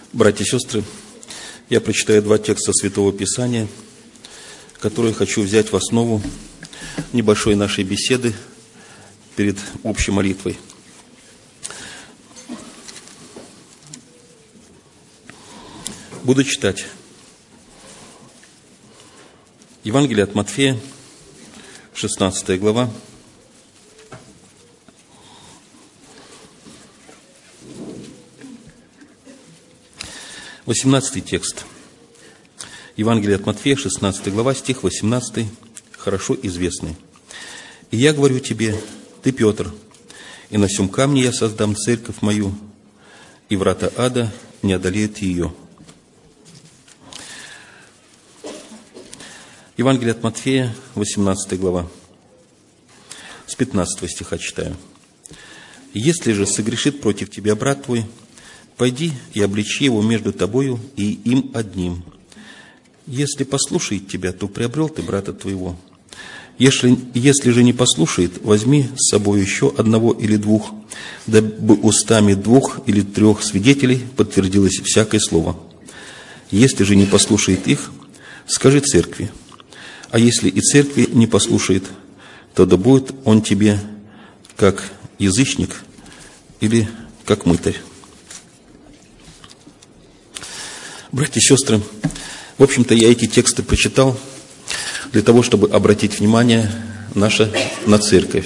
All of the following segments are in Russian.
Братья и сестры, я прочитаю два текста Святого Писания, которые хочу взять в основу небольшой нашей беседы перед общей молитвой. Буду читать. Евангелие от Матфея, 16 глава. Восемнадцатый текст. Евангелие от Матфея, 16 глава, стих 18, хорошо известный. «И я говорю тебе, ты Петр, и на сем камне я создам церковь мою, и врата ада не одолеют ее». Евангелие от Матфея, 18 глава, с 15 стиха читаю. «Если же согрешит против тебя брат твой, пойди и обличи его между тобою и им одним. Если послушает тебя, то приобрел ты брата твоего. Если же не послушает, возьми с собой еще одного или двух, дабы устами 2 или 3 свидетелей подтвердилось всякое слово. Если же не послушает их, скажи церкви. А если и церкви не послушает, то да будет он тебе как язычник или как мытарь». Братья и сестры, в общем-то, я эти тексты прочитал для того, чтобы обратить внимание наше на церковь.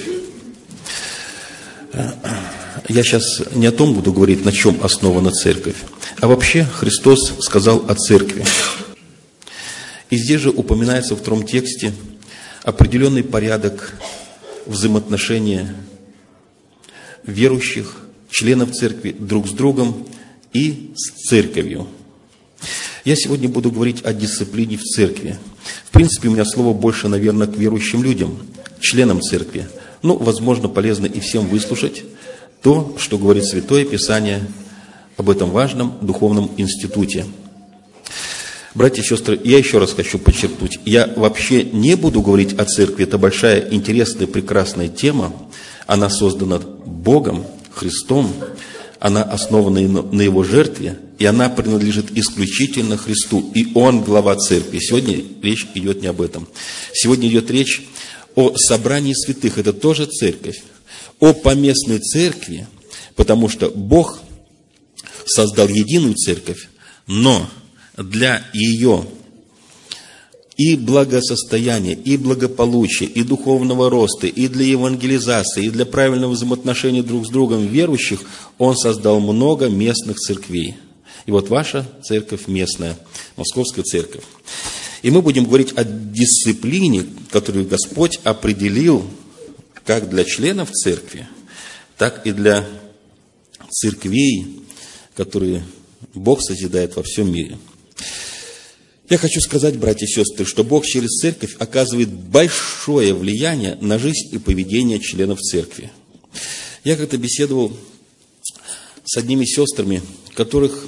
Я сейчас не о том буду говорить, на чем основана церковь, а вообще Христос сказал о церкви. И здесь же упоминается в втором тексте определенный порядок взаимоотношения верующих, членов церкви друг с другом и с церковью. Я сегодня буду говорить о дисциплине в церкви. В принципе, у меня слово больше, наверное, к верующим людям, членам церкви. Но, возможно, полезно и всем выслушать то, что говорит Святое Писание об этом важном духовном институте. Братья и сестры, я еще раз хочу подчеркнуть, я вообще не буду говорить о церкви. Это большая, интересная, прекрасная тема. Она создана Богом, Христом. Она основана на Его жертве, и она принадлежит исключительно Христу. И Он глава церкви. Сегодня речь идет не об этом. Сегодня идет речь о собрании святых. Это тоже церковь. О поместной церкви, потому что Бог создал единую церковь, но для ее и благосостояния, и благополучия, и духовного роста, и для евангелизации, и для правильного взаимоотношения друг с другом верующих, Он создал много местных церквей. И вот ваша церковь местная, Московская церковь. И мы будем говорить о дисциплине, которую Господь определил как для членов церкви, так и для церквей, которые Бог созидает во всем мире. Я хочу сказать, братья и сестры, что Бог через церковь оказывает большое влияние на жизнь и поведение членов церкви. Я как-то беседовал с одними сестрами, которых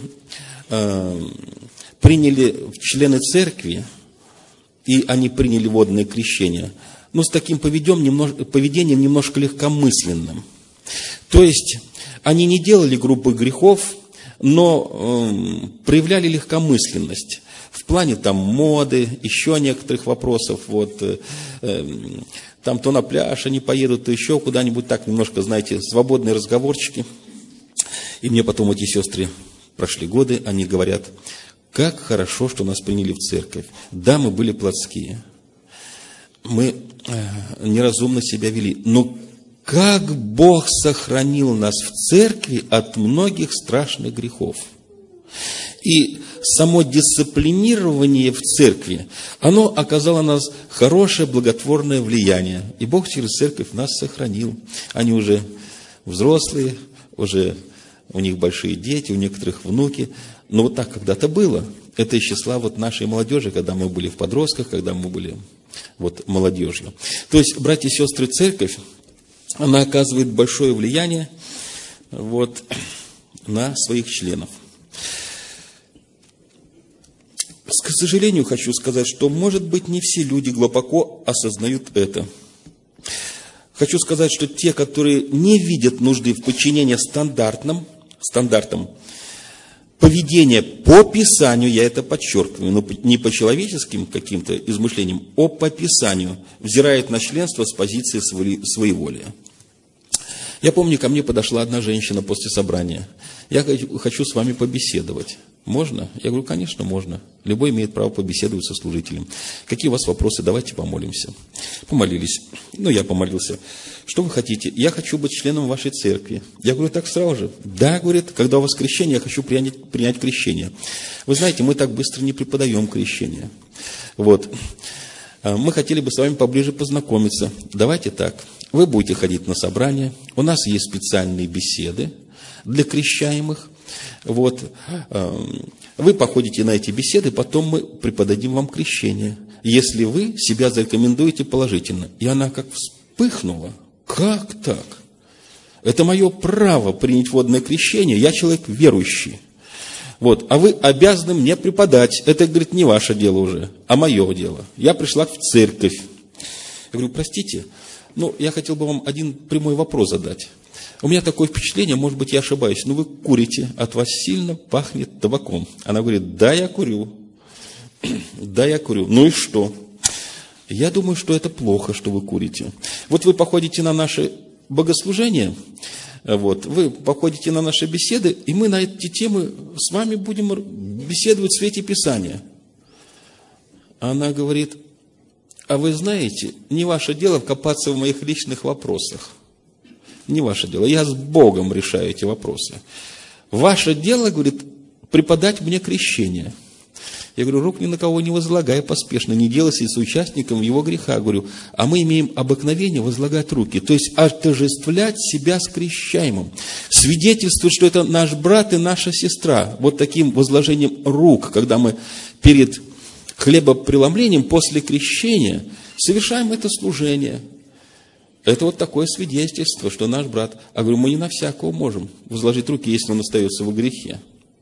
приняли в члены церкви, и они приняли водное крещение, но с таким поведением немножко легкомысленным. То есть, они не делали грубых грехов, но проявляли легкомысленность. В плане там моды, еще некоторых вопросов, там то на пляж они поедут, то еще куда-нибудь, так немножко, знаете, свободные разговорчики. И мне потом эти сестры, прошли годы, они говорят, как хорошо, что нас приняли в церковь. Да, мы были плотские, мы неразумно себя вели, но как Бог сохранил нас в церкви от многих страшных грехов. И само дисциплинирование в церкви, оно оказало на нас хорошее, благотворное влияние. И Бог через церковь нас сохранил. Они уже взрослые, уже у них большие дети, у некоторых внуки. Но вот так когда-то было. Это из числа нашей молодежи, когда мы были в подростках, когда мы были молодежью. То есть, братья и сестры, церковь, она оказывает большое влияние на своих членов. К сожалению, хочу сказать, что, может быть, не все люди глубоко осознают это. Хочу сказать, что те, которые не видят нужды в подчинении стандартам, поведение по Писанию, я это подчеркиваю, но не по человеческим каким-то измышлениям, а по Писанию, взирает на членство с позиции своеволия. Я помню, ко мне подошла одна женщина после собрания. Я хочу с вами побеседовать. Можно? Я говорю, конечно, можно. Любой имеет право побеседовать со служителем. Какие у вас вопросы? Давайте помолимся. Помолились. Я помолился. Что вы хотите? Я хочу быть членом вашей церкви. Я говорю, так сразу же. Да, говорит, когда у вас крещение, я хочу принять крещение. Вы знаете, мы так быстро не преподаем крещение. Мы хотели бы с вами поближе познакомиться. Давайте так. Вы будете ходить на собрания. У нас есть специальные беседы для крещаемых. Вы походите на эти беседы, потом мы преподадим вам крещение, если вы себя зарекомендуете положительно. И она как вспыхнула. Как так? Это мое право принять водное крещение, я человек верующий. А вы обязаны мне преподать. Это, говорит, не ваше дело уже, а мое дело. Я пришла в церковь. Я говорю, простите, я хотел бы вам один прямой вопрос задать. У меня такое впечатление, может быть, я ошибаюсь, но вы курите, от вас сильно пахнет табаком. Она говорит, да, я курю. Да, я курю. Ну и что? Я думаю, что это плохо, что вы курите. Вы походите на наши богослужения, вы походите на наши беседы, и мы на эти темы с вами будем беседовать в свете Писания. Она говорит, а вы знаете, не ваше дело копаться в моих личных вопросах. Не ваше дело. Я с Богом решаю эти вопросы. Ваше дело, говорит, преподать мне крещение. Я говорю, рук ни на кого не возлагай поспешно, не делайся соучастником его греха. Говорю, а мы имеем обыкновение возлагать руки, то есть отождествлять себя с крещаемым. Свидетельствовать, что это наш брат и наша сестра. Таким возложением рук, когда мы перед хлебопреломлением после крещения совершаем это служение. Это такое свидетельство, что наш брат. А говорю, мы не на всякого можем возложить руки, если он остается во грехе.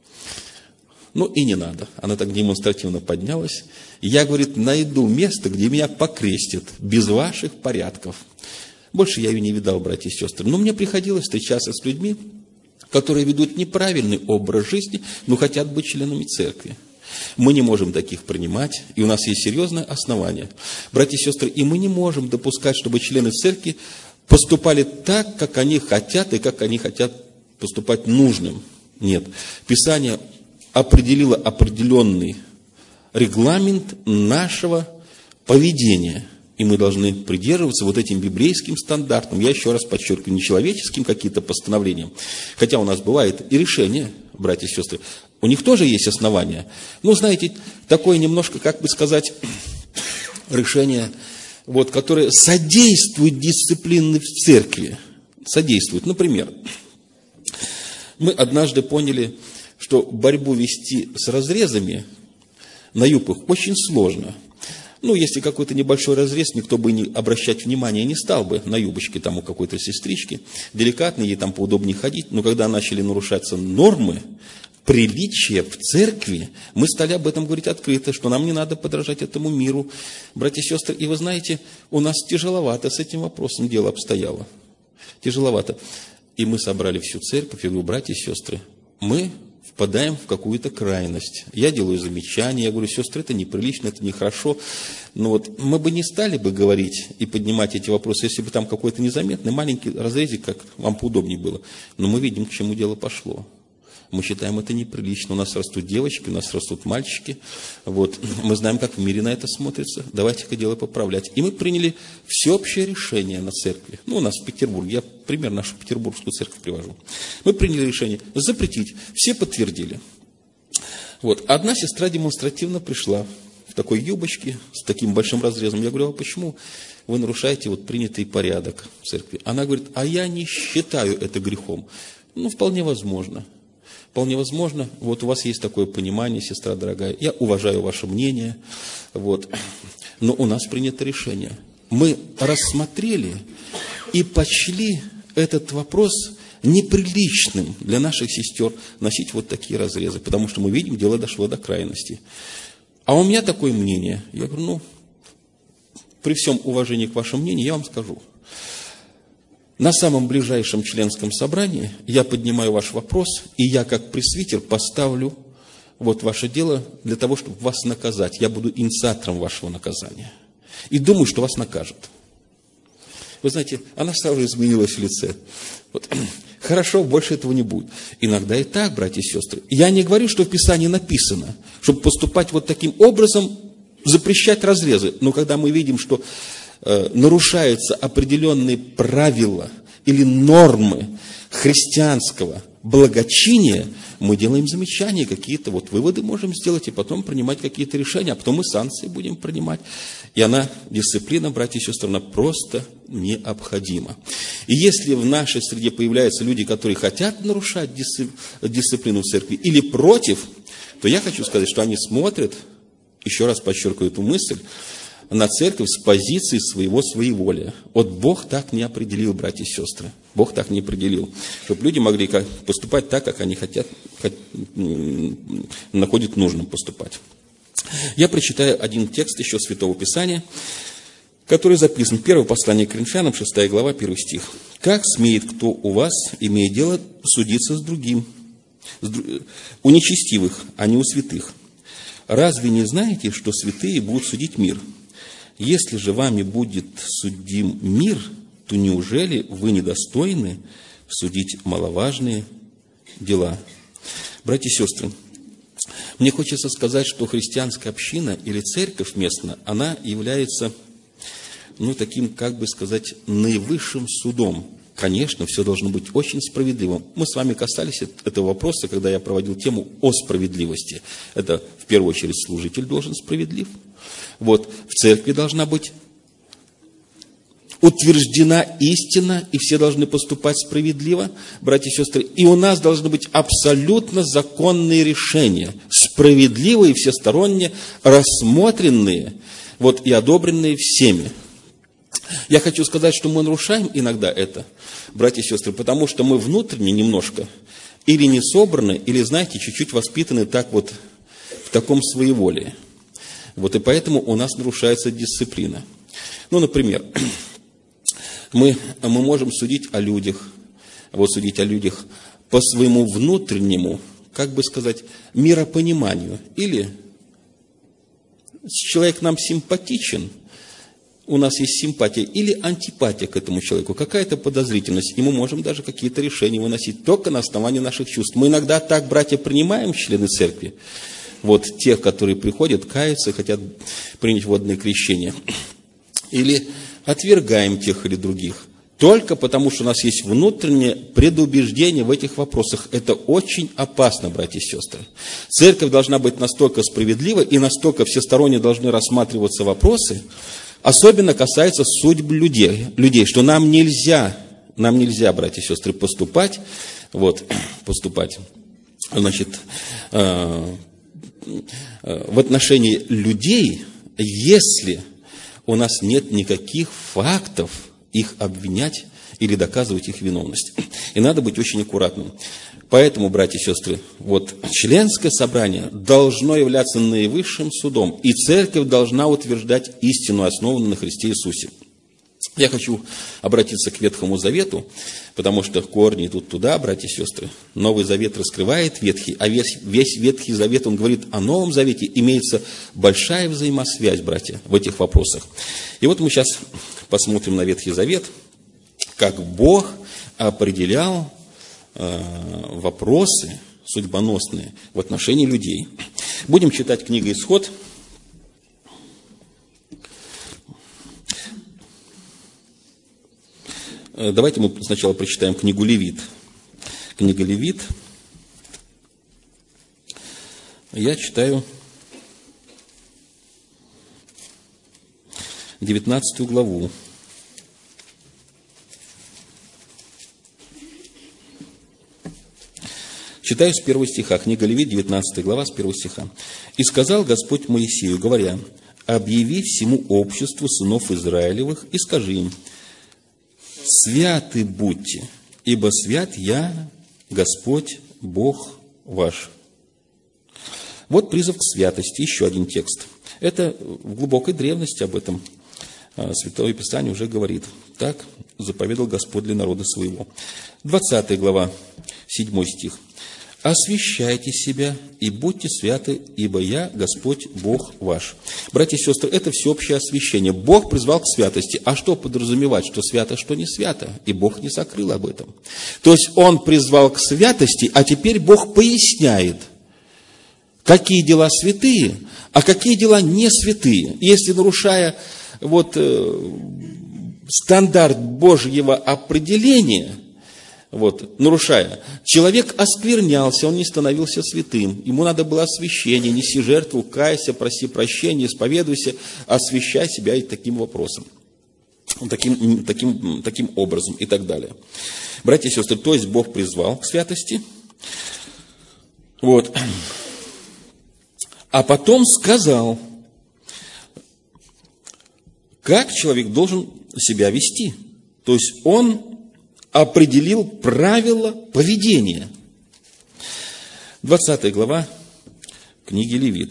И не надо. Она так демонстративно поднялась. Я, говорит, найду место, где меня покрестят, без ваших порядков. Больше я ее не видал, братья и сестры. Но мне приходилось встречаться с людьми, которые ведут неправильный образ жизни, но хотят быть членами церкви. Мы не можем таких принимать, и у нас есть серьезное основание. Братья и сестры, и мы не можем допускать, чтобы члены церкви поступали так, как они хотят, и как они хотят поступать нужным. Нет. Писание определило определенный регламент нашего поведения, и мы должны придерживаться этим библейским стандартам. Я еще раз подчеркиваю, не человеческим каким-то постановлением, хотя у нас бывает и решение, братья и сестры, у них тоже есть основания. Знаете, такое немножко, как бы сказать, решение, которое содействует дисциплине в церкви. Содействует. Например, мы однажды поняли, что борьбу вести с разрезами на юбках очень сложно. Если какой-то небольшой разрез, никто бы не обращать внимания не стал бы на юбочке у какой-то сестрички. Деликатно, ей там поудобнее ходить. Но когда начали нарушаться нормы, приличия в церкви, мы стали об этом говорить открыто, что нам не надо подражать этому миру. Братья и сестры, и вы знаете, у нас тяжеловато с этим вопросом дело обстояло. Тяжеловато. И мы собрали всю церковь, я говорю, братья и сестры, мы впадаем в какую-то крайность. Я делаю замечания, я говорю, сестры, это неприлично, это нехорошо. Но мы бы не стали бы говорить и поднимать эти вопросы, если бы там какой-то незаметный маленький разрезик, как вам поудобнее было. Но мы видим, к чему дело пошло. Мы считаем это неприлично. У нас растут девочки, у нас растут мальчики. Мы знаем, как в мире на это смотрится. Давайте-ка дело поправлять. И мы приняли всеобщее решение на церкви. У нас в Петербурге. Я пример нашу петербургскую церковь привожу. Мы приняли решение запретить. Все подтвердили. Одна сестра демонстративно пришла в такой юбочке, с таким большим разрезом. Я говорю, а почему вы нарушаете принятый порядок в церкви? Она говорит, а я не считаю это грехом. Вполне возможно. Вполне возможно, у вас есть такое понимание, сестра дорогая, я уважаю ваше мнение, но у нас принято решение. Мы рассмотрели и почли этот вопрос неприличным для наших сестер носить такие разрезы, потому что мы видим, дело дошло до крайности. А у меня такое мнение, я говорю, при всем уважении к вашему мнению, я вам скажу. На самом ближайшем членском собрании я поднимаю ваш вопрос, и я, как пресвитер, поставлю вот ваше дело для того, чтобы вас наказать. Я буду инициатором вашего наказания. И думаю, что вас накажут. Вы знаете, она сразу же изменилась в лице. Вот. Хорошо, больше этого не будет. Иногда и так, братья и сестры. Я не говорю, что в Писании написано, чтобы поступать вот таким образом, запрещать разрезы. Но когда мы видим, что нарушаются определенные правила или нормы христианского благочиния, мы делаем замечания, какие-то вот выводы можем сделать, и потом принимать какие-то решения, а потом мы санкции будем принимать. И она, дисциплина, братья и сестры, она просто необходима. И если в нашей среде появляются люди, которые хотят нарушать дисциплину в церкви или против, то я хочу сказать, что они смотрят, еще раз подчеркиваю эту мысль, на церковь с позиции своего своеволия. Вот Бог так не определил, братья и сестры. Бог так не определил. Чтобы люди могли поступать так, как они хотят, находят нужным поступать. Я прочитаю один текст еще Святого Писания, который записан. Первое послание к Коринфянам, 6 глава, 1 стих. «Как смеет кто у вас, имея дело, судиться с другим, у нечестивых, а не у святых? Разве не знаете, что святые будут судить мир? Если же вами будет судим мир, то неужели вы недостойны судить маловажные дела?» Братья и сестры, мне хочется сказать, что христианская община или церковь местная, она является, таким, как бы сказать, наивысшим судом. Конечно, все должно быть очень справедливым. Мы с вами касались этого вопроса, когда я проводил тему о справедливости. Это, в первую очередь, служитель должен справедлив. Вот, в церкви должна быть утверждена истина, и все должны поступать справедливо, братья и сестры. И у нас должны быть абсолютно законные решения, справедливые, всесторонне рассмотренные, и одобренные всеми. Я хочу сказать, что мы нарушаем иногда это, братья и сестры, потому что мы внутренне немножко или не собраны, или, знаете, чуть-чуть воспитаны так в таком своеволии. И поэтому у нас нарушается дисциплина. Например, мы можем судить о людях, по своему внутреннему, как бы сказать, миропониманию. Или человек нам симпатичен, у нас есть симпатия или антипатия к этому человеку, какая-то подозрительность, и мы можем даже какие-то решения выносить только на основании наших чувств. Мы иногда так, братья, принимаем члены церкви, тех, которые приходят, каются, хотят принять водное крещение, или отвергаем тех или других, только потому, что у нас есть внутреннее предубеждение в этих вопросах. Это очень опасно, братья и сестры. Церковь должна быть настолько справедлива, и настолько всесторонне должны рассматриваться вопросы, особенно касается судьб людей, что нам нельзя, братья и сестры, поступать, в отношении людей, если у нас нет никаких фактов их обвинять или доказывать их виновность. И надо быть очень аккуратным. Поэтому, братья и сестры, членское собрание должно являться наивысшим судом, и церковь должна утверждать истину, основанную на Христе Иисусе. Я хочу обратиться к Ветхому Завету, потому что корни идут туда, братья и сестры. Новый Завет раскрывает Ветхий, а весь Ветхий Завет, он говорит о Новом Завете. Имеется большая взаимосвязь, братья, в этих вопросах. И мы сейчас посмотрим на Ветхий Завет, как Бог определял вопросы судьбоносные в отношении людей. Будем читать книгу «Исход». Давайте мы сначала прочитаем книгу Левит. Книга Левит. Я читаю 19 главу. Читаю с 1 стиха. Книга Левит, 19 глава, с 1 стиха. «И сказал Господь Моисею, говоря: объяви всему обществу сынов Израилевых и скажи им: святы будьте, ибо свят я, Господь, Бог ваш». Вот призыв к святости, еще один текст. Это в глубокой древности об этом Святое Писание уже говорит. Так заповедал Господь для народа своего. 20 глава, 7 стих. освящайте себя и будьте святы, ибо я Господь Бог ваш». Братья и сестры, это всеобщее освящение. Бог призвал к святости. А что подразумевать, что свято, что не свято? И Бог не сокрыл об этом. То есть Он призвал к святости, а теперь Бог поясняет, какие дела святые, а какие дела не святые. Если, нарушая стандарт Божьего определения, нарушая, человек осквернялся, он не становился святым. Ему надо было освящение: неси жертву, кайся, проси прощения, исповедуйся, освящай себя и таким вопросом, таким образом и так далее. Братья и сестры, то есть Бог призвал к святости, а потом сказал, как человек должен себя вести. То есть Он определил правила поведения. 20 глава книги Левит.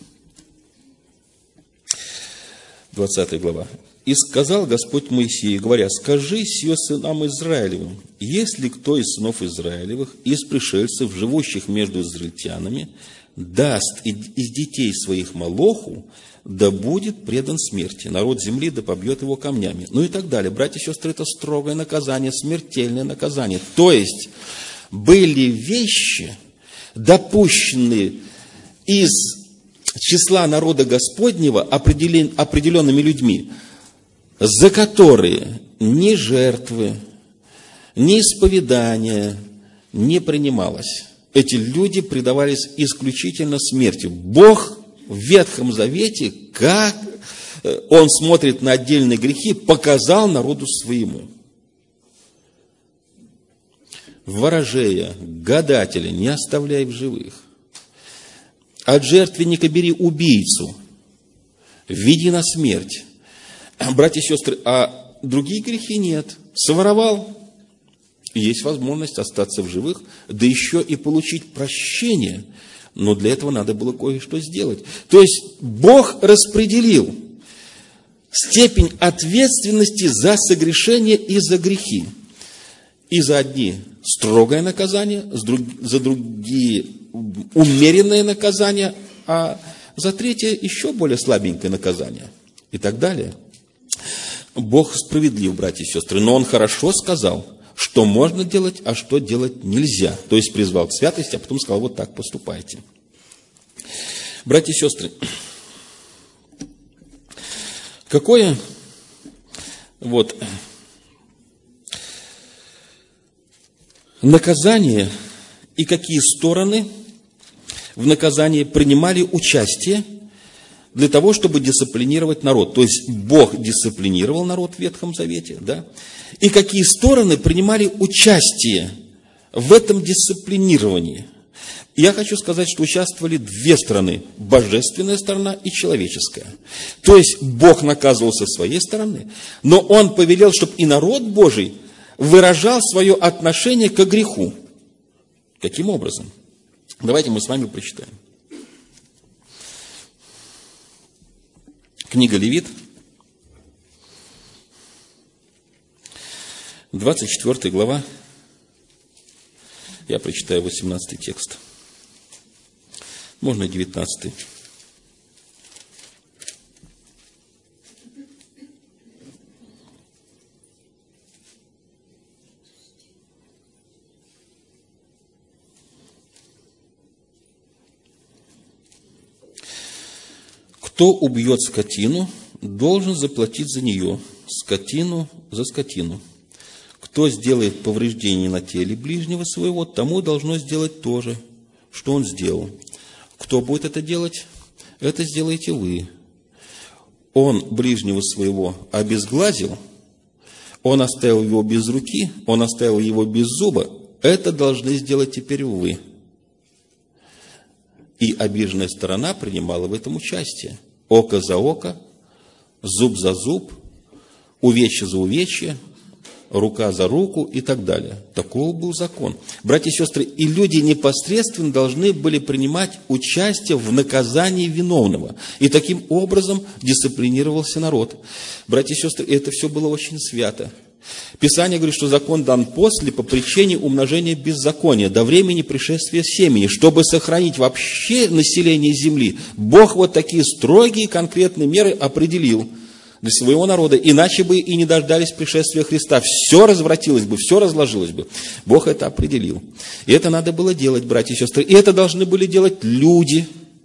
20 глава. «И сказал Господь Моисею, говоря: скажи сие сынам Израилевым, если кто из сынов Израилевых, из пришельцев, живущих между израильтянами, даст из детей своих молоху, да будет предан смерти. Народ земли да побьет его камнями». Ну и так далее. Братья и сестры, это строгое наказание, смертельное наказание. То есть, были вещи, допущенные из числа народа Господнего определенными людьми, за которые ни жертвы, ни исповедания не принималось. Эти люди предавались исключительно смерти. Бог в Ветхом Завете, как Он смотрит на отдельные грехи, показал народу своему. Ворожея, гадателя не оставляй в живых. От жертвенника бери убийцу, веди на смерть. Братья и сестры, а другие грехи нет. Своровал, есть возможность остаться в живых, да еще и получить прощение. Но для этого надо было кое-что сделать. То есть Бог распределил степень ответственности за согрешение и за грехи. И за одни строгое наказание, за другие умеренное наказание, а за третье еще более слабенькое наказание. И так далее. Бог справедлив, братья и сестры, но Он хорошо сказал, что можно делать, а что делать нельзя. То есть призвал к святости, а потом сказал: вот так поступайте. Братья и сестры, какое наказание и какие стороны в наказании принимали участие для того, чтобы дисциплинировать народ. То есть Бог дисциплинировал народ в Ветхом Завете, да? И какие стороны принимали участие в этом дисциплинировании. Я хочу сказать, что участвовали две стороны: божественная сторона и человеческая. То есть Бог наказывал со своей стороны, но Он повелел, чтобы и народ Божий выражал свое отношение к греху. Каким образом? Давайте мы с вами прочитаем. Книга Левит, 24 глава, я прочитаю 18 текст, можно 19. «Кто убьет скотину, должен заплатить за нее, скотину за скотину. Кто сделает повреждение на теле ближнего своего, тому должно сделать то же, что он сделал. Кто будет это делать? Это сделаете вы. Он ближнего своего обезглазил, он оставил его без руки, он оставил его без зуба. Это должны сделать теперь вы». И обиженная сторона принимала в этом участие. Око за око, зуб за зуб, увечье за увечье, рука за руку и так далее. Таков был закон. Братья и сестры, и люди непосредственно должны были принимать участие в наказании виновного. И таким образом дисциплинировался народ. Братья и сестры, это все было очень свято. Писание говорит, что закон дан после, по причине умножения беззакония, до времени пришествия семени, чтобы сохранить вообще население земли. Бог вот такие строгие конкретные меры определил для своего народа, иначе бы и не дождались пришествия Христа. Все развратилось бы, все разложилось бы. Бог это определил. И это надо было делать, братья и сестры. И это должны были делать люди.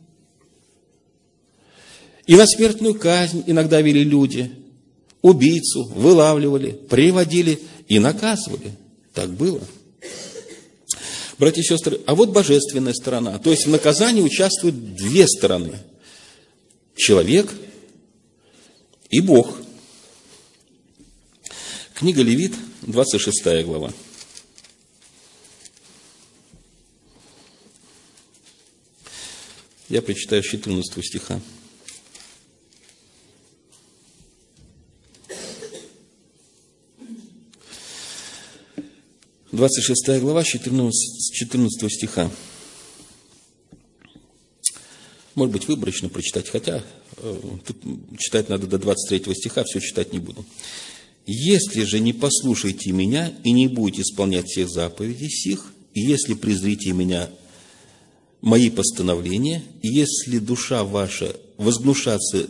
И на смертную казнь иногда вели люди. Убийцу вылавливали, приводили и наказывали. Так было. Братья и сестры, а вот божественная сторона. То есть в наказании участвуют две стороны. Человек и Бог. Книга Левит, 26 глава. Я прочитаю с 14 стиха. Двадцать 26 глава, 14 стиха. Может быть, выборочно прочитать, хотя тут читать надо до 23 стиха, все читать не буду. «Если же не послушаете меня и не будете исполнять всех заповедей сих, и если презрите меня, мои постановления, и если душа ваша возгнушается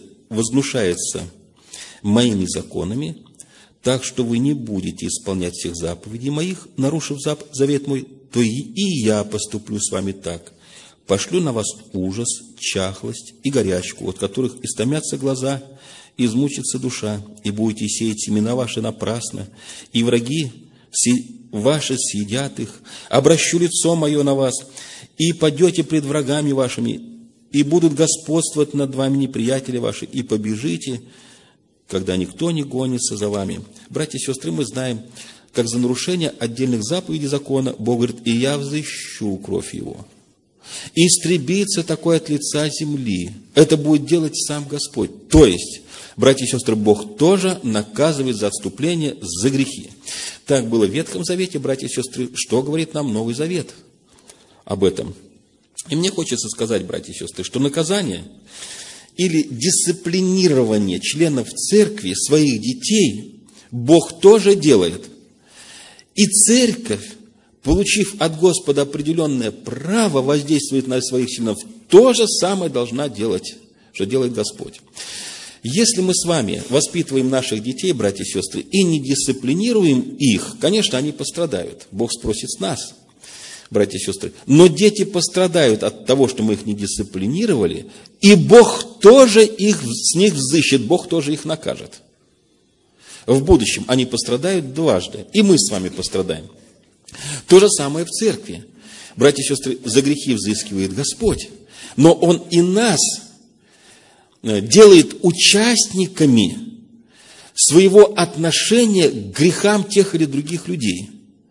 моими законами, так что вы не будете исполнять всех заповедей моих, нарушив завет мой, то и я поступлю с вами так. Пошлю на вас ужас, чахлость и горячку, от которых истомятся глаза, измучится душа, и будете сеять семена ваши напрасно, и враги ваши съедят их. Обращу лицо мое на вас, и падете пред врагами вашими, и будут господствовать над вами неприятели ваши, и побежите, когда никто не гонится за вами». Братья и сестры, мы знаем, как за нарушение отдельных заповедей закона Бог говорит: «И я взыщу кровь его». И истребится такое от лица земли. Это будет делать сам Господь. То есть, братья и сестры, Бог тоже наказывает за отступление, за грехи. Так было в Ветхом Завете, братья и сестры. Что говорит нам Новый Завет об этом? И мне хочется сказать, братья и сестры, что наказание или дисциплинирование членов церкви, своих детей, Бог тоже делает. И церковь, получив от Господа определенное право воздействовать на своих членов, то же самое должна делать, что делает Господь. Если мы с вами воспитываем наших детей, братья и сестры, и не дисциплинируем их, конечно, они пострадают. Бог спросит с нас, братья и сестры. Но дети пострадают от того, что мы их не дисциплинировали, и Бог тоже с них взыщет, Бог тоже их накажет. В будущем они пострадают дважды, и мы с вами пострадаем. То же самое в церкви. Братья и сестры, за грехи взыскивает Господь, но Он и нас делает участниками своего отношения к грехам тех или других людей.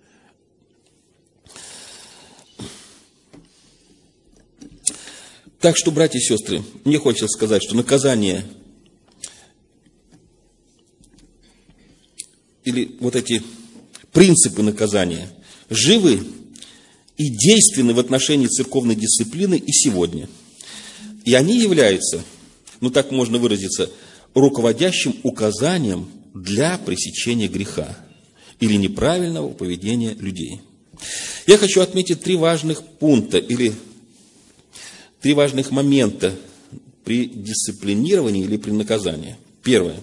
Так что, братья и сестры, мне хочется сказать, что наказание или вот эти принципы наказания живы и действенны в отношении церковной дисциплины и сегодня. И они являются, ну так можно выразиться, руководящим указанием для пресечения греха или неправильного поведения людей. Я хочу отметить три важных пункта или три важных момента при дисциплинировании или при наказании. Первое.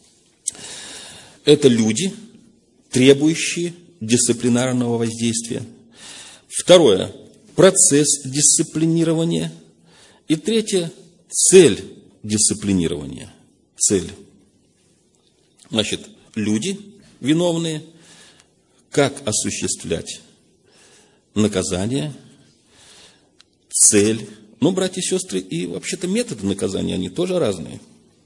Это люди, требующие дисциплинарного воздействия. Второе. Процесс дисциплинирования. И третье. Цель дисциплинирования. Цель. Значит, люди виновные, как осуществлять наказание, цель. Ну, братья и сестры, и вообще-то методы наказания, они тоже разные.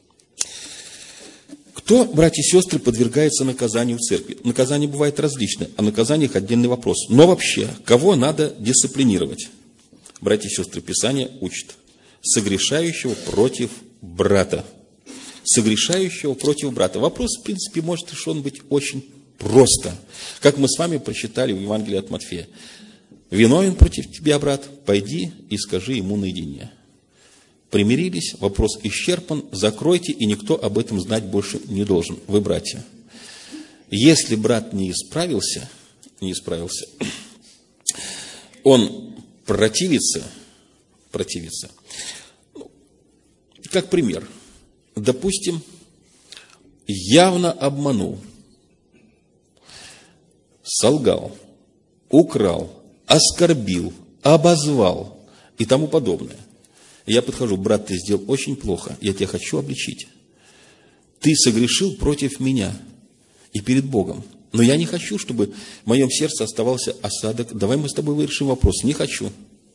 Кто, братья и сестры, подвергается наказанию в церкви? Наказание бывает различное, о наказаниях отдельный вопрос. Но вообще, кого надо дисциплинировать? Братья и сестры, Писание учит: согрешающего против брата. Согрешающего против брата. Вопрос, в принципе, может решен быть очень просто. Как мы с вами прочитали в Евангелии от Матфея. Виновен против тебя, брат, пойди и скажи ему наедине. Примирились, вопрос исчерпан, закройте, и никто об этом знать больше не должен. Вы братья. Если брат не исправился, он противится. Как пример, допустим, явно обманул, солгал, украл, оскорбил, обозвал и тому подобное. Я подхожу: брат, ты сделал очень плохо, я тебя хочу обличить. Ты согрешил против меня и перед Богом. Но я не хочу, чтобы в моем сердце оставался осадок. Давай мы с тобой решим вопрос. Не хочу.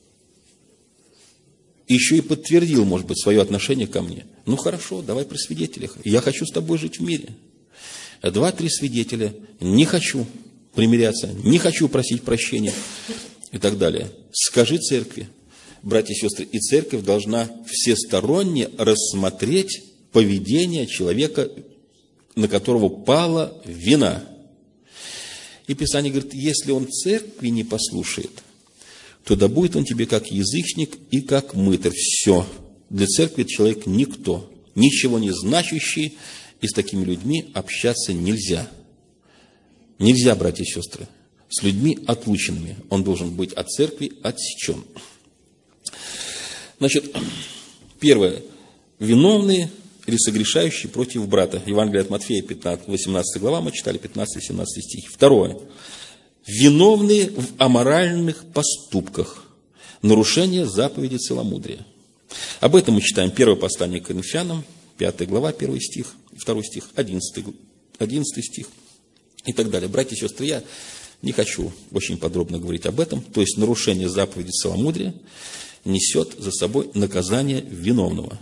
Еще и подтвердил, может быть, свое отношение ко мне. Ну хорошо, давай при свидетелях. Я хочу с тобой жить в мире. 2-3 свидетеля. Не хочу примиряться, не хочу просить прощения и так далее. Скажи церкви, братья и сестры, и церковь должна всесторонне рассмотреть поведение человека, на которого пала вина. И Писание говорит: если он церкви не послушает, то да будет он тебе как язычник и как мытарь. Все. Для церкви человек никто, ничего не значащий, и с такими людьми общаться нельзя. Нельзя, братья и сестры. С людьми отлученными. Он должен быть от церкви отсечен. Значит, первое. Виновные или согрешающие против брата. Евангелие от Матфея, 18 глава, мы читали 15-17 стихи. Второе. Виновные в аморальных поступках. Нарушение заповеди целомудрия. Об этом мы читаем первое послание к Коринфянам, 5 глава, 1 стих, 2 стих, 11 стих и так далее. Братья и сестры, я не хочу очень подробно говорить об этом. То есть нарушение заповеди целомудрия несет за собой наказание виновного.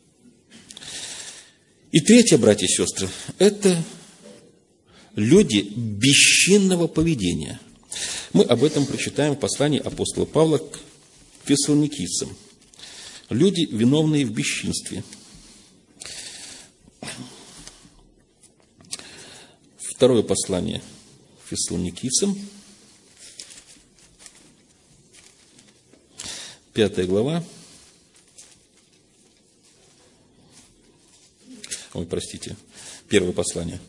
И третье, братья и сестры, это люди бесчинного поведения. Мы об этом прочитаем в послании апостола Павла к фессалоникийцам. Люди, виновные в бесчинстве. Второе послание к фессалоникийцам, 5 глава. Первое послание.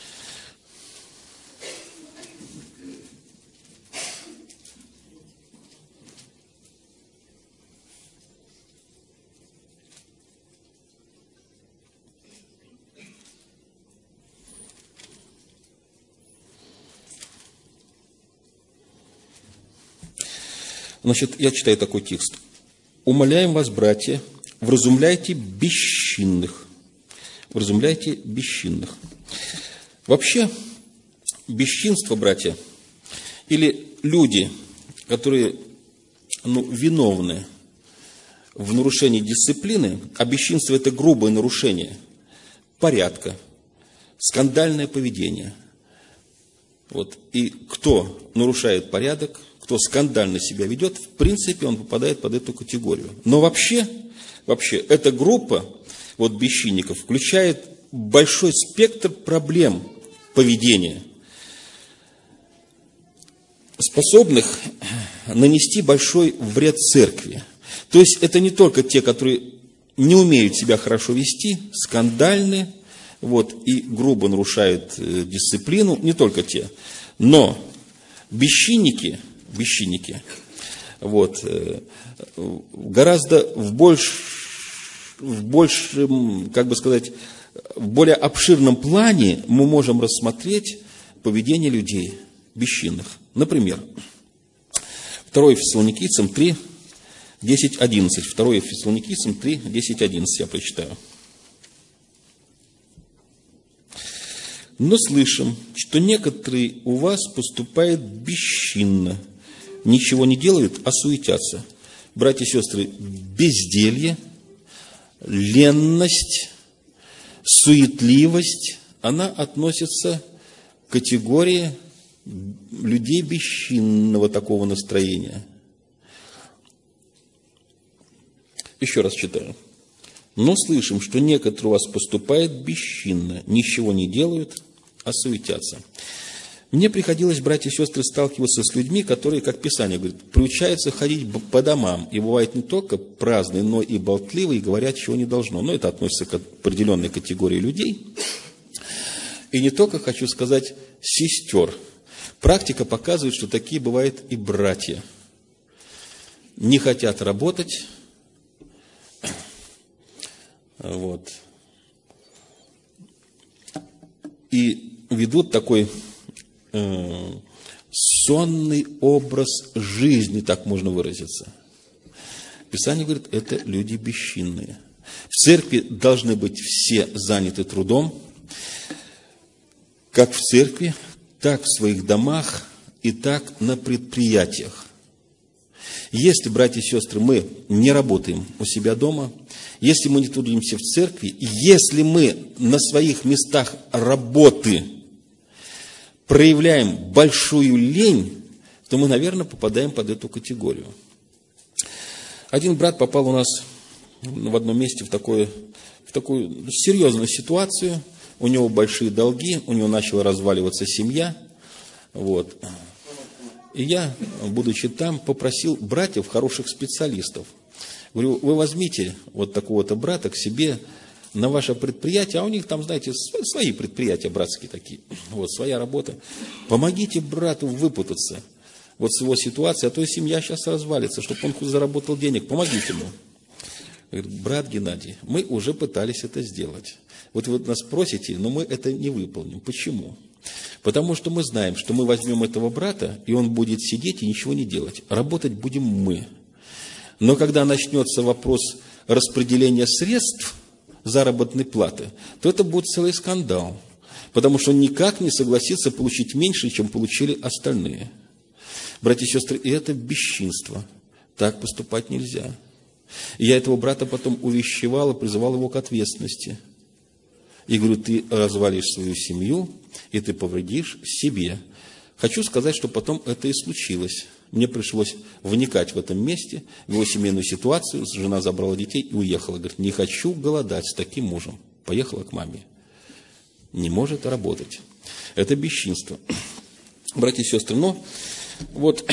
Значит, я читаю такой текст. «Умоляем вас, братья, вразумляйте бесчинных». Вразумляйте бесчинных. Вообще, бесчинство, братья, или люди, которые виновны в нарушении дисциплины, а бесчинство – это грубое нарушение порядка, скандальное поведение. И кто нарушает порядок, кто скандально себя ведет, в принципе, он попадает под эту категорию. Но вообще эта группа бесчинников включает большой спектр проблем поведения, способных нанести большой вред церкви. То есть это не только те, которые не умеют себя хорошо вести, скандальны, и грубо нарушают дисциплину, не только те, но бесчинники, гораздо в более обширном плане мы можем рассмотреть поведение людей бесчинных. Например, 2 Фессалоникийцам 3, 10, 11. 2 Фессалоникийцам 3, 10, 11 я прочитаю. «Но слышим, что некоторые у вас поступают бесчинно, ничего не делают, а суетятся». Братья и сестры, безделье, ленность, суетливость, она относится к категории людей бесчинного такого настроения. Еще раз читаю. «Но слышим, что некоторые у вас поступают бесчинно, ничего не делают, а суетятся». Мне приходилось, братья и сестры, сталкиваться с людьми, которые, как Писание говорит, приучаются ходить по домам. И бывает не только праздные, но и болтливые, и говорят, чего не должно. Но это относится к определенной категории людей. И не только, хочу сказать, сестер. Практика показывает, что такие бывают и братья. Не хотят работать, вот, и ведут такой сонный образ жизни, так можно выразиться. Писание говорит, это люди бесчинные. В церкви должны быть все заняты трудом, как в церкви, так в своих домах и так на предприятиях. Если, братья и сестры, мы не работаем у себя дома, если мы не трудимся в церкви, если мы на своих местах работы проявляем большую лень, то мы, наверное, попадаем под эту категорию. Один брат попал у нас в одном месте в такую серьезную ситуацию. У него большие долги, у него начала разваливаться семья. Вот. И я, будучи там, попросил братьев, хороших специалистов. Говорю, вы возьмите вот такого-то брата к себе на ваше предприятие, а у них там, знаете, свои предприятия братские такие, вот, своя работа. Помогите брату выпутаться вот с его ситуации, а то семья сейчас развалится, чтобы он хоть заработал денег, помогите ему. Говорит, брат Геннадий, мы уже пытались это сделать. Вот вы нас просите, но мы это не выполним. Почему? Потому что мы знаем, что мы возьмем этого брата, и он будет сидеть и ничего не делать. Работать будем мы. Но когда начнется вопрос распределения средств, заработной платы, то это будет целый скандал. Потому что он никак не согласится получить меньше, чем получили остальные. Братья и сестры, и это бесчинство. Так поступать нельзя. И я этого брата потом увещевал и призывал его к ответственности. И говорю, ты развалишь свою семью, и ты повредишь себе. Хочу сказать, что потом это и случилось. Мне пришлось вникать в этом месте, в его семейную ситуацию. Жена забрала детей и уехала. Говорит, не хочу голодать с таким мужем. Поехала к маме. Не может работать. Это бесчинство. Братья и сестры, но вот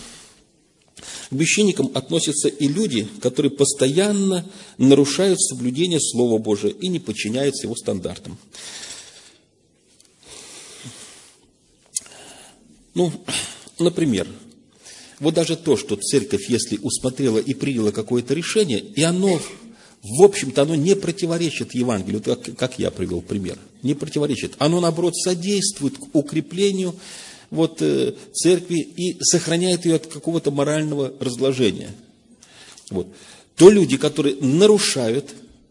к бесчинникам относятся и люди, которые постоянно нарушают соблюдение Слова Божия и не подчиняются его стандартам. Ну, например, вот даже то, что церковь, если усмотрела и приняла какое-то решение, и оно, в общем-то, оно не противоречит Евангелию, как я привел пример, не противоречит. Оно, наоборот, содействует к укреплению вот, церкви и сохраняет ее от какого-то морального разложения. Вот. То люди, которые нарушают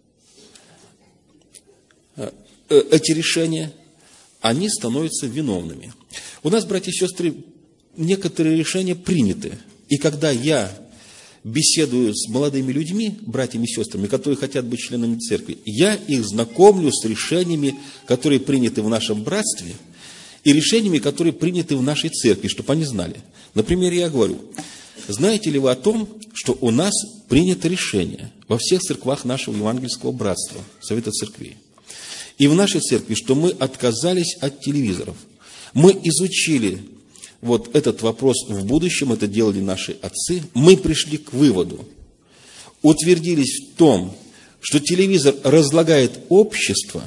эти решения, они становятся виновными. У нас, братья и сестры, некоторые решения приняты. И когда я беседую с молодыми людьми, братьями и сестрами, которые хотят быть членами церкви, я их знакомлю с решениями, которые приняты в нашем братстве, и решениями, которые приняты в нашей церкви, чтобы они знали. Например, я говорю, знаете ли вы о том, что у нас принято решение во всех церквах нашего евангельского братства, Совета церквей, и в нашей церкви, что мы отказались от телевизоров. Мы изучили вот этот вопрос в будущем, это делали наши отцы, мы пришли к выводу, утвердились в том, что телевизор разлагает общество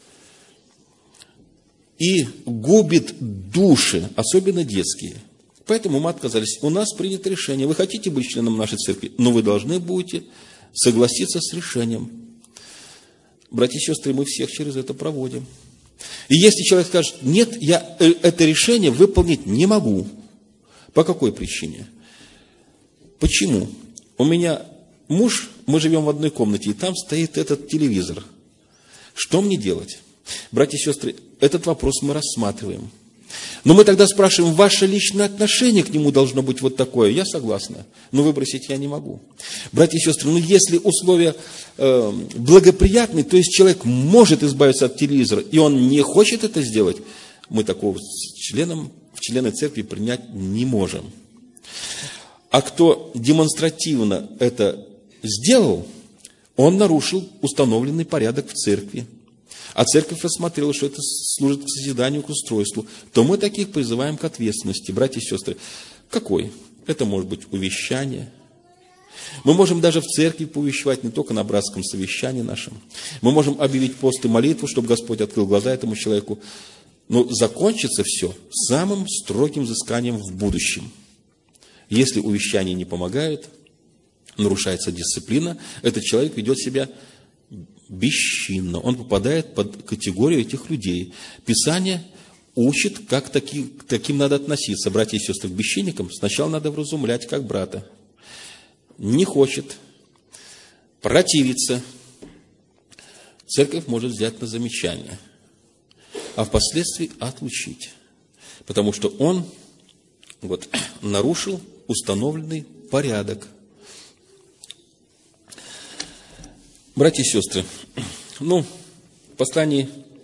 и губит души, особенно детские. Поэтому мы отказались. У нас принято решение. Вы хотите быть членом нашей церкви, но вы должны будете согласиться с решением. Братья и сестры, мы всех через это проводим. И если человек скажет, нет, я это решение выполнить не могу. По какой причине? Почему? У меня муж, мы живем в одной комнате, и там стоит этот телевизор. Что мне делать? Братья и сестры, этот вопрос мы рассматриваем. Но мы тогда спрашиваем, ваше личное отношение к нему должно быть вот такое. Я согласна, но выбросить я не могу. Братья и сестры, если условия благоприятные, то есть человек может избавиться от телевизора, и он не хочет это сделать, мы такого в члены церкви принять не можем. А кто демонстративно это сделал, он нарушил установленный порядок в церкви. А церковь рассмотрела, что это служит к созиданию, к устройству, то мы таких призываем к ответственности, братья и сестры. Какой? Это может быть увещание. Мы можем даже в церкви поувещевать, не только на братском совещании нашем. Мы можем объявить пост и молитву, чтобы Господь открыл глаза этому человеку. Но закончится все самым строгим взысканием в будущем. Если увещания не помогают, нарушается дисциплина, этот человек ведет себя бесчинно. Он попадает под категорию этих людей. Писание учит, как к таким надо относиться. Братья и сестры, к бесчинникам сначала надо вразумлять, как брата. Не хочет, противится. Церковь может взять на замечание, а впоследствии отлучить. Потому что он нарушил установленный порядок. Братья и сестры, в послании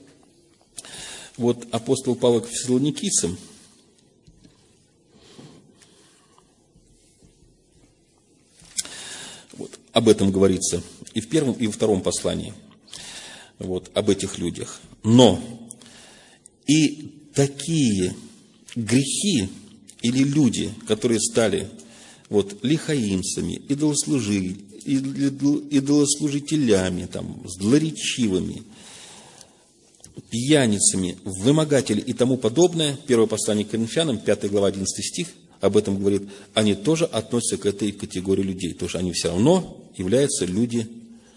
апостол Павел к Фессалоникийцам об этом говорится и в первом, и во втором послании, об этих людях. Но и такие грехи или люди, которые стали лихаимцами, идолослужителями, злоречивыми, пьяницами, вымогатели и тому подобное, первое послание к Коринфянам, 5 глава, 11 стих, об этом говорит, они тоже относятся к этой категории людей, потому что они все равно являются люди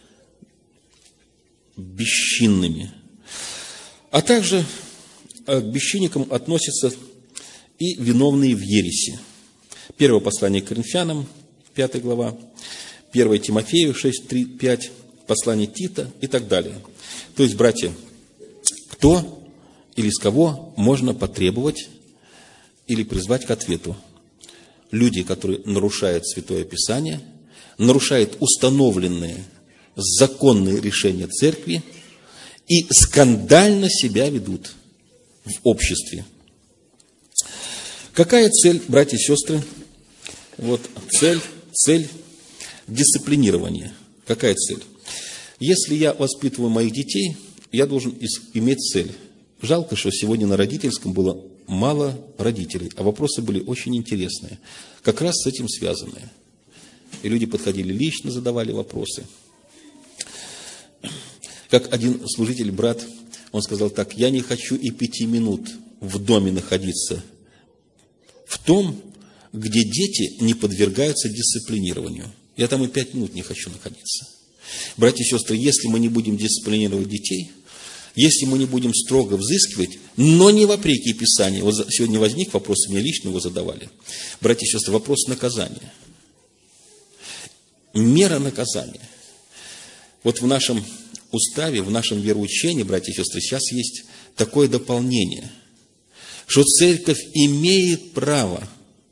бесчинными. А также к бесчинникам относятся и виновные в ереси. Первое послание к Коринфянам, 5 глава, 1 Тимофею, 6, 3, 5, послание Тита и так далее. То есть, братья, кто или с кого можно потребовать или призвать к ответу? Люди, которые нарушают Святое Писание, нарушают установленные законные решения церкви и скандально себя ведут в обществе. Какая цель, братья и сестры? Цель дисциплинирования. Какая цель? Если я воспитываю моих детей, я должен иметь цель. Жалко, что сегодня на родительском было мало родителей, а вопросы были очень интересные, как раз с этим связанные. И люди подходили лично, задавали вопросы. Как один служитель, брат, он сказал так: я не хочу и 5 минут в доме находиться в том, где дети не подвергаются дисциплинированию. Я там и 5 минут не хочу находиться. Братья и сестры, если мы не будем дисциплинировать детей, если мы не будем строго взыскивать, но не вопреки Писанию. Сегодня возник вопрос, мне лично его задавали. Братья и сестры, вопрос наказания. Мера наказания. В нашем уставе, в нашем вероучении, братья и сестры, сейчас есть такое дополнение, что церковь имеет право,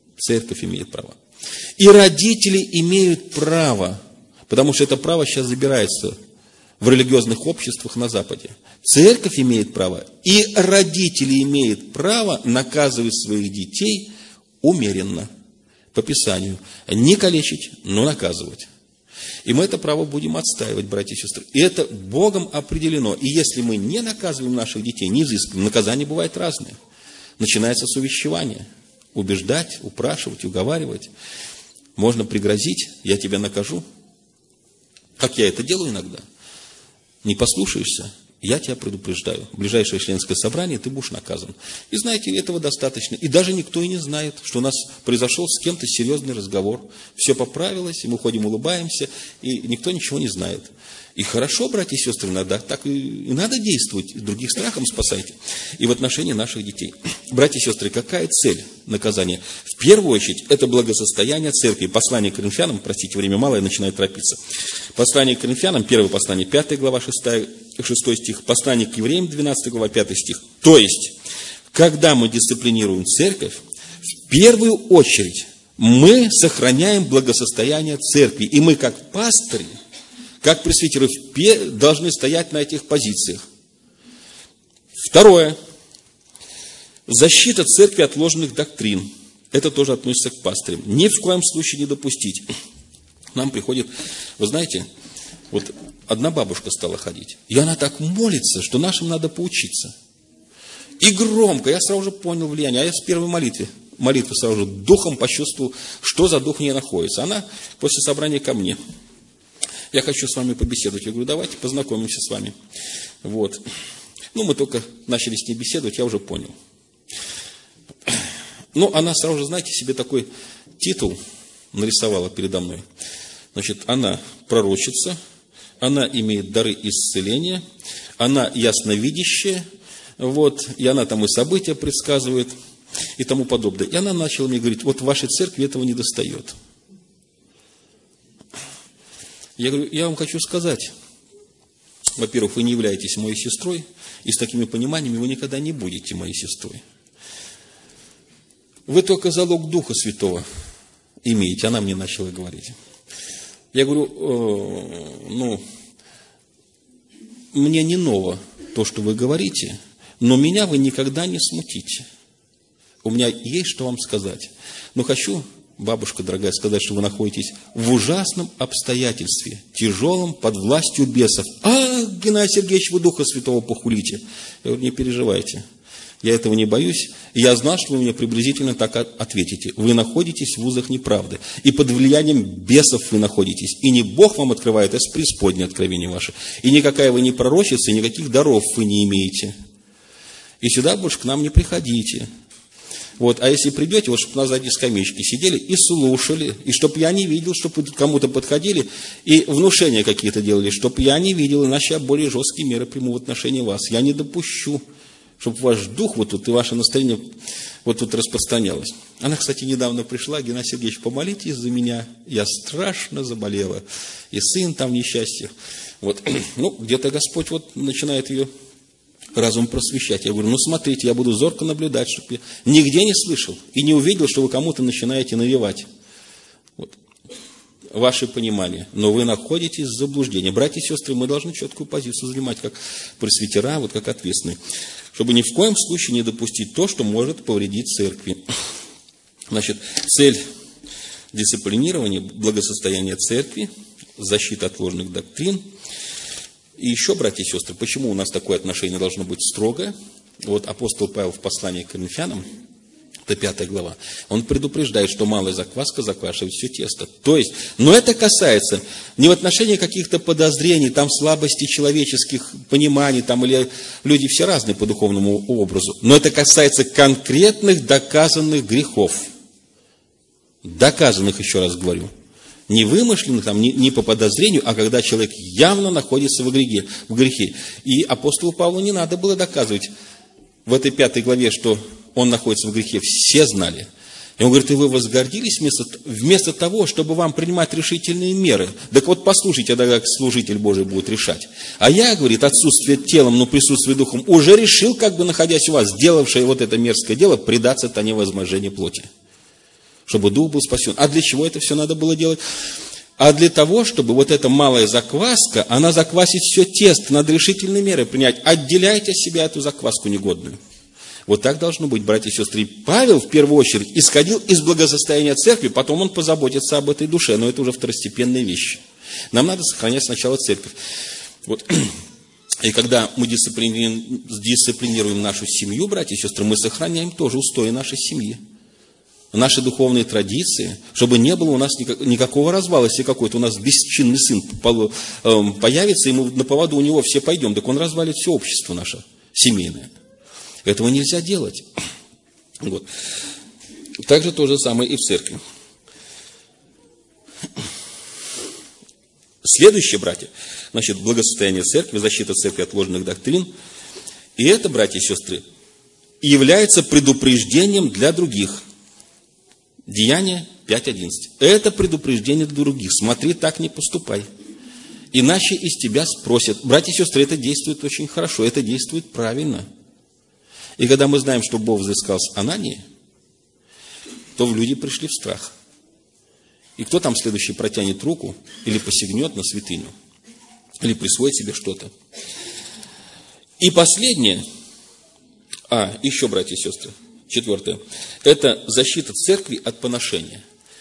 и родители имеют право, потому что это право сейчас забирается в религиозных обществах на Западе. Церковь имеет право, и родители имеют право наказывать своих детей умеренно, по Писанию. Не калечить, но наказывать. И мы это право будем отстаивать, братья и сестры. И это Богом определено. И если мы не наказываем наших детей, не взыскиваем, наказания бывают разные. Начинается с увещевания. Убеждать, упрашивать, уговаривать. Можно пригрозить: я тебя накажу. Как я это делаю иногда. Не послушаешься, я тебя предупреждаю. В ближайшее членское собрание ты будешь наказан. И знаете, этого достаточно. И даже никто и не знает, что у нас произошел с кем-то серьезный разговор. Все поправилось, и мы ходим, улыбаемся, и никто ничего не знает. И хорошо, братья и сестры, иногда так и надо действовать. Других страхом спасайте. И в отношении наших детей. Братья и сестры, какая цель наказания? В первую очередь, это благосостояние церкви. Послание к Коринфянам, простите, время мало, я начинаю торопиться. Послание к Коринфянам, 1 послание, 5 глава, 6 стих. Послание к евреям, 12 глава, 5 стих. То есть, когда мы дисциплинируем церковь, в первую очередь мы сохраняем благосостояние церкви. И мы, как пастыри, как пресвитеры, должны стоять на этих позициях. Второе. Защита церкви от ложных доктрин. Это тоже относится к пастырям. Ни в коем случае не допустить. К нам приходит, вы знаете, одна бабушка стала ходить. И она так молится, что нашим надо поучиться. И громко. Я сразу же понял влияние. А я с первой молитвы сразу же духом почувствовал, что за дух в ней находится. Она после собрания ко мне: я хочу с вами побеседовать. Я говорю: давайте познакомимся с вами. Ну, мы только начали с ней беседовать, я уже понял. Ну, она сразу же, знаете, себе такой титул нарисовала передо мной. Значит, она пророчица, она имеет дары исцеления, она ясновидящая, вот, и она там и события предсказывает, и тому подобное. И она начала мне говорить, вот в вашей церкви этого не достает. Я говорю, я вам хочу сказать, во-первых, вы не являетесь моей сестрой, и с такими пониманиями вы никогда не будете моей сестрой. Вы только залог Духа Святого имеете, она мне начала говорить. Я говорю, мне не ново то, что вы говорите, но меня вы никогда не смутите. У меня есть что вам сказать. Но хочу, бабушка дорогая, сказать, что вы находитесь в ужасном обстоятельстве, тяжелом, под властью бесов. Геннадий Сергеевич, вы Духа Святого похулите. Я говорю, не переживайте. Я этого не боюсь. И я знал, что вы мне приблизительно так ответите. Вы находитесь в узах неправды. И под влиянием бесов вы находитесь. И не Бог вам открывает, а с преисподней откровения ваше. И никакая вы не пророчица, и никаких даров вы не имеете. И сюда больше к нам не приходите. Вот, а если придете, вот чтобы на задней скамеечке сидели и слушали, и чтобы я не видел, чтобы вы кому-то подходили, и внушения какие-то делали, чтобы я не видел, иначе я более жесткие меры приму в отношении вас. Я не допущу, чтобы ваш дух вот тут и ваше настроение вот тут распространялось. Она, кстати, недавно пришла, Геннадий Сергеевич, помолитесь за меня, я страшно заболела, и сын там в несчастье. Вот, где-то Господь вот начинает ее разум просвещать. Я говорю, смотрите, я буду зорко наблюдать, чтобы я нигде не слышал и не увидел, что вы кому-то начинаете навевать. Вот. Ваше понимание. Но вы находитесь в заблуждении. Братья и сестры, мы должны четкую позицию занимать, как пресвитера, вот как ответственные, чтобы ни в коем случае не допустить то, что может повредить церкви. Значит, цель дисциплинирования, благосостояния церкви, защита от ложных доктрин. И еще, братья и сестры, почему у нас такое отношение должно быть строгое? Вот апостол Павел в послании к Коринфянам, это 5 глава, он предупреждает, что малая закваска заквашивает все тесто. То есть, но это касается не в отношении каких-то подозрений, там слабости человеческих пониманий, там или люди все разные по духовному образу, но это касается конкретных доказанных грехов. Доказанных, еще раз говорю. Не вымышленных, там, не по подозрению, а когда человек явно находится в грехе. И апостолу Павлу не надо было доказывать в этой 5 главе, что он находится в грехе. Все знали. И он говорит, и вы возгордились вместо того, чтобы вам принимать решительные меры. Так вот, послушайте, тогда как служитель Божий будет решать. А я, говорит, отсутствие телом, но присутствие духом, уже решил, как бы находясь у вас, сделавшее вот это мерзкое дело, предаться тоне возможения плоти. Чтобы дух был спасен. А для чего это все надо было делать? А для того, чтобы вот эта малая закваска, она заквасит все тесто, надо решительные меры принять. Отделяйте от себя эту закваску негодную. Вот так должно быть, братья и сестры. Павел, в первую очередь, исходил из благосостояния церкви, потом он позаботится об этой душе, но это уже второстепенные вещи. Нам надо сохранять сначала церковь. Вот. И когда мы дисциплинируем нашу семью, братья и сестры, мы сохраняем тоже устои нашей семьи. Наши духовные традиции, чтобы не было у нас никакого развала. Если какой-то у нас бесчинный сын появится, и мы на поводу у него все пойдем, так он развалит все общество наше, семейное. Этого нельзя делать. Вот. Также то же самое и в церкви. Следующее, братья, значит, благосостояние церкви, защита церкви от ложных доктрин. И это, братья и сестры, является предупреждением для других. Деяние 5.11. Это предупреждение для других. Смотри, так не поступай. Иначе из тебя спросят. Братья и сестры, это действует очень хорошо, это действует правильно. И когда мы знаем, что Бог взыскал с Анании, то люди пришли в страх. И кто там следующий протянет руку или посягнет на святыню, или присвоит себе что-то. И последнее, еще, братья и сестры, 4. Это защита церкви от поношения.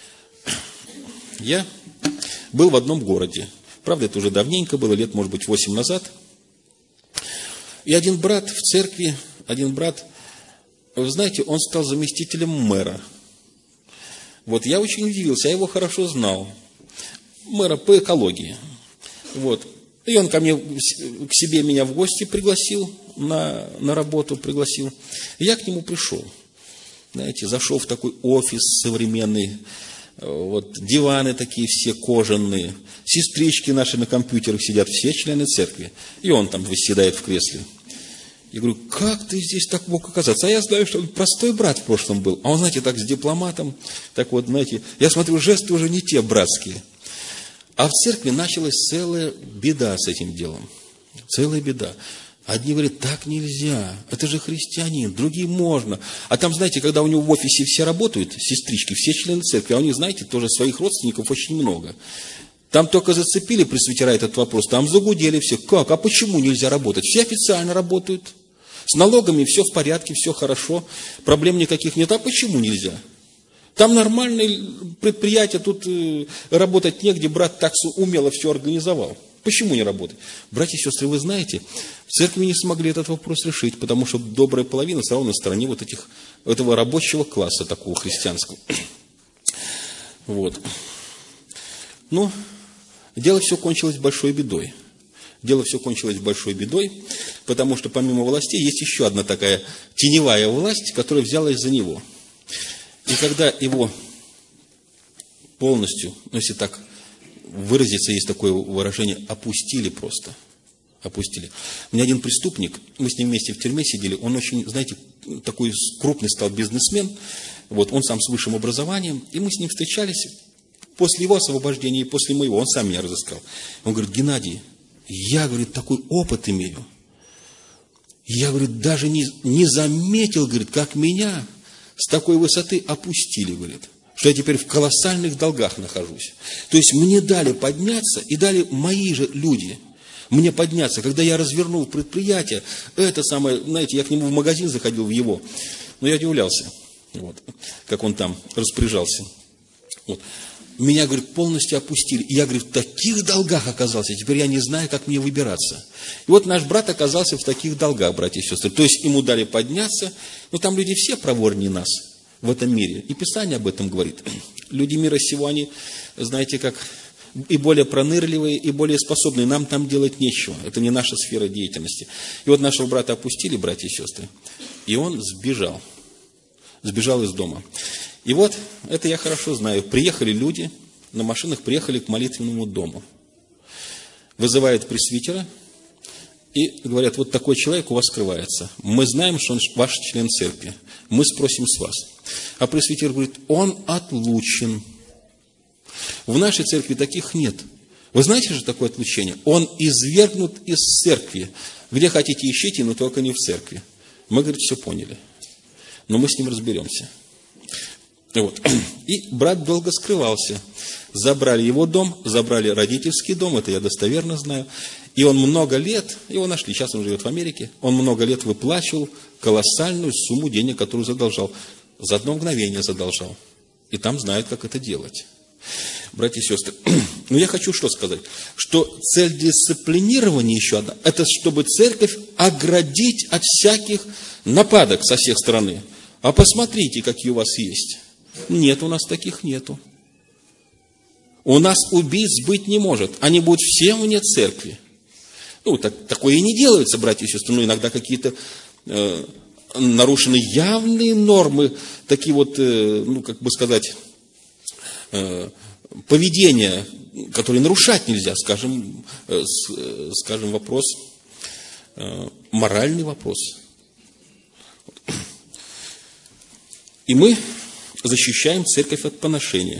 Я был в одном городе. Правда, это уже давненько было, лет, может быть, 8 назад. И один брат в церкви, вы знаете, он стал заместителем мэра. Вот, я очень удивился, я его хорошо знал. Мэра по экологии. Вот. И он ко мне, к себе меня в гости пригласил. на работу пригласил. И я к нему пришел. Знаете, зашел в такой офис современный, вот диваны такие все кожаные, сестрички наши на компьютерах сидят, все члены церкви. И он там восседает в кресле. Я говорю, как ты здесь так мог оказаться? А я знаю, что он простой брат в прошлом был. А он, знаете, так с дипломатом, так вот, знаете, я смотрю, жесты уже не те братские. А в церкви началась целая беда с этим делом. Целая беда. Одни говорят, так нельзя, это же христианин, другие можно. А там, знаете, когда у него в офисе все работают, сестрички, все члены церкви, а у них, знаете, тоже своих родственников очень много. Там только зацепили пресвитера этот вопрос, там загудели все. Как? А почему нельзя работать? Все официально работают. С налогами все в порядке, все хорошо, проблем никаких нет. А почему нельзя? Там нормальное предприятие, тут работать негде, брат так умело все организовал. Почему не работать? Братья и сестры, вы знаете, в церкви не смогли этот вопрос решить, потому что добрая половина стала на стороне вот этого рабочего класса, такого христианского. Вот. Ну, дело все кончилось большой бедой. Дело все кончилось большой бедой, потому что помимо властей есть еще одна такая теневая власть, которая взялась за него. И когда его полностью, ну, если так выразиться, есть такое выражение, опустили просто. Опустили. У меня один преступник, мы с ним вместе в тюрьме сидели, он очень, знаете, такой крупный стал бизнесмен, вот, он сам с высшим образованием, и мы с ним встречались после его освобождения и после моего, он сам меня разыскал. Он говорит, Геннадий, я, говорит, такой опыт имею. Я, говорит, даже не заметил, говорит, как меня с такой высоты опустили, говорит, что я теперь в колоссальных долгах нахожусь. То есть мне дали подняться, и дали мои же люди мне подняться. Когда я развернул предприятие, это самое, знаете, я к нему в магазин заходил, в его, но я удивлялся, вот, как он там распоряжался. Вот. Меня, говорит, полностью опустили. И я, говорит, в таких долгах оказался. Теперь я не знаю, как мне выбираться. И вот наш брат оказался в таких долгах, братья и сестры. То есть ему дали подняться. Но там люди все проворнее нас в этом мире. И Писание об этом говорит. Люди мира сего, они, знаете, как и более пронырливые, и более способные. Нам там делать нечего. Это не наша сфера деятельности. И вот нашего брата опустили, братья и сестры. И он сбежал. Сбежал из дома. И вот, это я хорошо знаю, приехали люди, на машинах приехали к молитвенному дому. Вызывают пресвитера и говорят, вот такой человек у вас скрывается. Мы знаем, что он ваш член церкви. Мы спросим с вас. А пресвитер говорит, он отлучен. В нашей церкви таких нет. Вы знаете же такое отлучение? Он извергнут из церкви. Где хотите ищите, но только не в церкви. Мы, говорит, все поняли. Но мы с ним разберемся. Вот. И брат долго скрывался. Забрали его дом, забрали родительский дом, это я достоверно знаю. И он много лет, его нашли, сейчас он живет в Америке, он много лет выплачивал колоссальную сумму денег, которую задолжал. За одно мгновение задолжал. И там знают, как это делать. Братья и сестры, но я хочу что сказать, что цель дисциплинирования еще одна, это чтобы церковь оградить от всяких нападок со всех сторон. А посмотрите, какие у вас есть. Нет, у нас таких нету. У нас убийц быть не может. Они будут все вне церкви. Ну, такое и не делается, братья и сестры. Но иногда какие-то нарушены явные нормы, такие вот, ну, как бы сказать, поведения, которые нарушать нельзя. Скажем, вопрос, моральный вопрос. И мы защищаем церковь от поношения.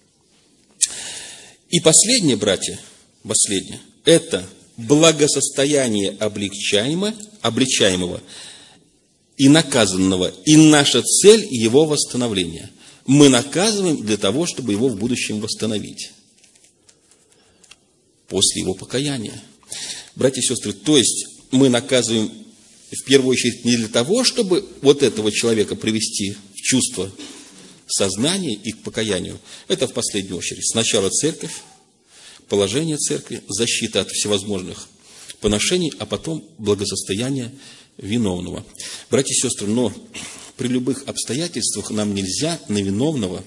И последнее, братья, последнее, это благосостояние обличаемого и наказанного, и наша цель его восстановления. Мы наказываем для того, чтобы его в будущем восстановить. После его покаяния. Братья и сестры, то есть мы наказываем в первую очередь не для того, чтобы вот этого человека привести в чувство сознания и к покаянию. Это в последнюю очередь. Сначала церковь, положение церкви, защита от всевозможных поношений, а потом благосостояние виновного. Братья и сестры, но при любых обстоятельствах нам нельзя на виновного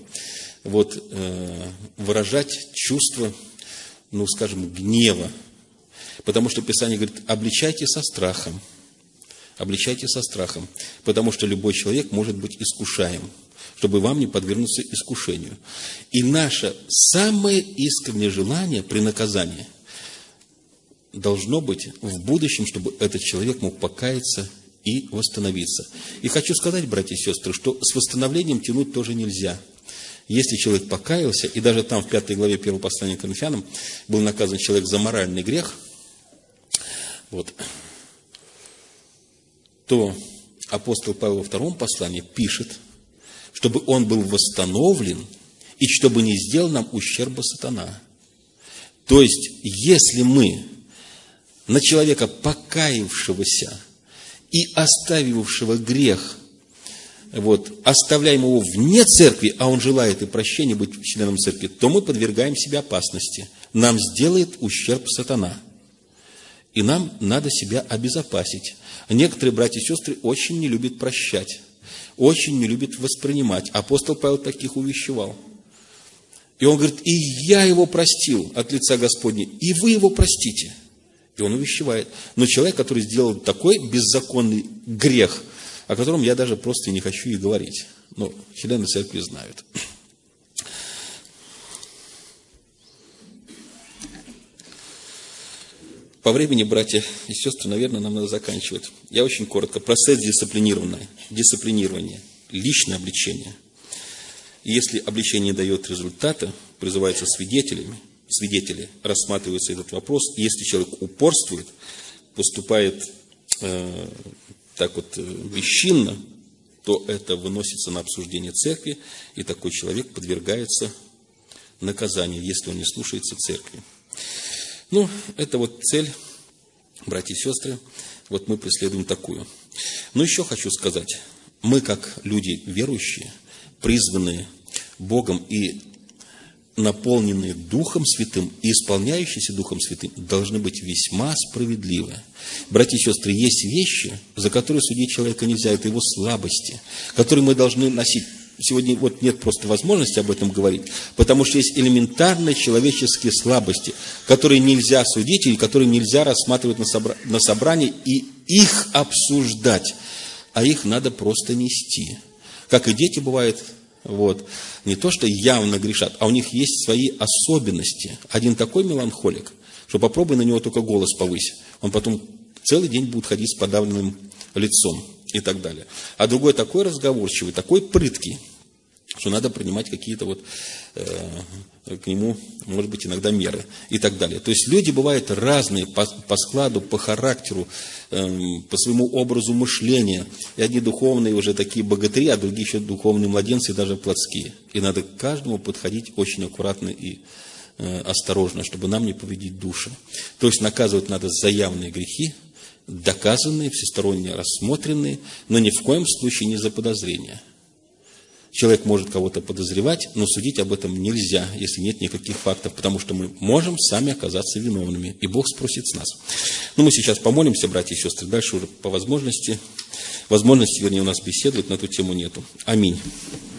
выражать чувство, гнева. Потому что Писание говорит, обличайте со страхом. обличайте со страхом, потому что любой человек может быть искушаем, чтобы вам не подвергнуться искушению. И наше самое искреннее желание при наказании должно быть в будущем, чтобы этот человек мог покаяться и восстановиться. И хочу сказать, братья и сестры, что с восстановлением тянуть тоже нельзя. Если человек покаялся, и даже там в 5 главе 1 послания к Коринфянам был наказан человек за моральный грех, то апостол Павел во 2 послании пишет, чтобы он был восстановлен и чтобы не сделал нам ущерба сатана. То есть, если мы на человека, покаявшегося и оставившего грех, оставляем его вне церкви, а он желает и прощения быть членом церкви, то мы подвергаем себя опасности. Нам сделает ущерб сатана. И нам надо себя обезопасить. Некоторые братья и сестры очень не любят прощать, очень не любят воспринимать. Апостол Павел таких увещевал. И он говорит, и я его простил от лица Господня, и вы его простите. И он увещевает. Но человек, который сделал такой беззаконный грех, о котором я даже просто не хочу и говорить. Но члены церкви знают. По времени, братья и сестры, наверное, нам надо заканчивать. Я очень коротко. Процесс дисциплинирования, личное обличение. И если обличение не дает результата, призываются свидетели, рассматривается этот вопрос. И если человек упорствует, поступает бесчинно, то это выносится на обсуждение церкви, и такой человек подвергается наказанию, если он не слушается церкви. Это цель, братья и сестры, мы преследуем такую. Но еще хочу сказать, мы, как люди верующие, призванные Богом и наполненные Духом Святым и исполняющиеся Духом Святым, должны быть весьма справедливы. Братья и сестры, есть вещи, за которые судить человека нельзя, это его слабости, которые мы должны носить. Сегодня нет просто возможности об этом говорить, потому что есть элементарные человеческие слабости, которые нельзя судить и которые нельзя рассматривать на собрании и их обсуждать, а их надо просто нести. Как и дети бывают, не то что явно грешат, а у них есть свои особенности. Один такой меланхолик, что попробуй на него только голос повысь, он потом целый день будет ходить с подавленным лицом. И так далее. А другой такой разговорчивый, такой прыткий, что надо принимать какие-то к нему, может быть, иногда меры и так далее. То есть люди бывают разные по складу, по характеру, по своему образу мышления. И одни духовные уже такие богатыри, а другие еще духовные младенцы, даже плотские. И надо к каждому подходить очень аккуратно и осторожно, чтобы нам не повредить души. То есть наказывать надо за явные грехи, доказанные, всесторонне рассмотренные, но ни в коем случае не за подозрения. Человек может кого-то подозревать, но судить об этом нельзя, если нет никаких фактов, потому что мы можем сами оказаться виновными, и Бог спросит с нас. Мы сейчас помолимся, братья и сестры, дальше уже по возможности, вернее, у нас беседовать на эту тему нету. Аминь.